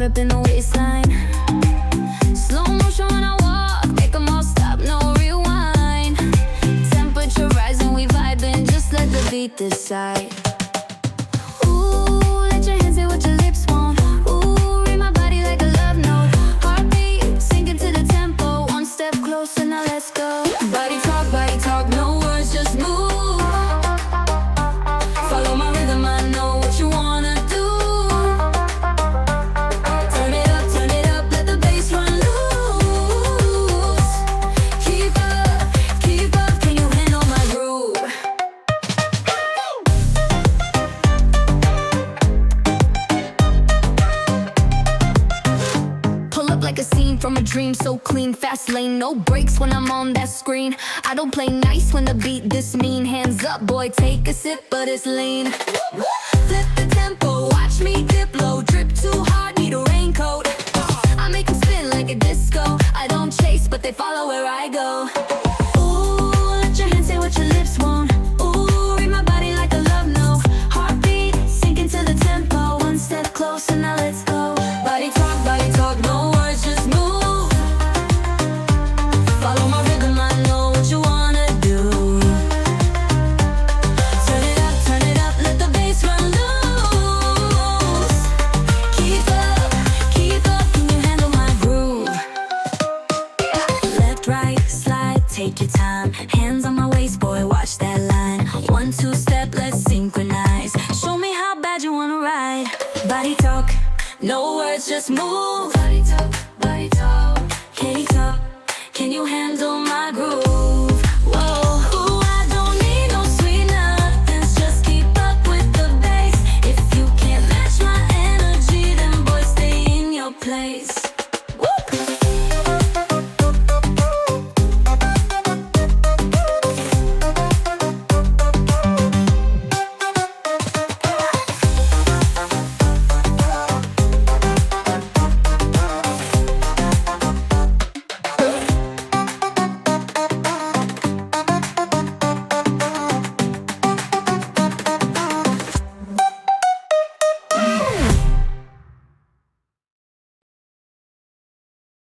up in the waistline. Slow motion when I walk, make 'em all stop, no rewind. Temperature rising, we vibing, just let the beat decide. Ooh, let your hands say what your lips want. Ooh, read my body like a love note. Heartbeat, sinking to the tempo. One step closer, now let's go. Body talk, no words, just move. Follow my rhythm, I know what you wanna do. Turn it up, let the bass run loose. Keep up, can you handle my groove? Pull up like a scene from a dream, so clean, fast lane, no brakes when I'm on that screen. I don't play nice when the beat this mean. Hands up, boy, take a sip, but it's lean. Flip the tempo, watch me dip low. Drip too hard, need a raincoat. I make 'em spin like a disco. I don't chase, but they follow where I go. Ooh, let your hands say what your lips want. Ooh, read my body like a love note. Heartbeat, sinking to the tempo. One step closer, now let's go. Body talk, no words, just move. Follow my rhythm, I know what you wanna do. Turn it up, let the bass run loose. Keep up, can you handle my groove? Left, right, slide, take your time. Hands on my waist, boy, watch that line. 1, 2 step, let's synchronize. Show me how bad you wanna ride. Body talk, no words, just move. Body talk, can you handle my groove?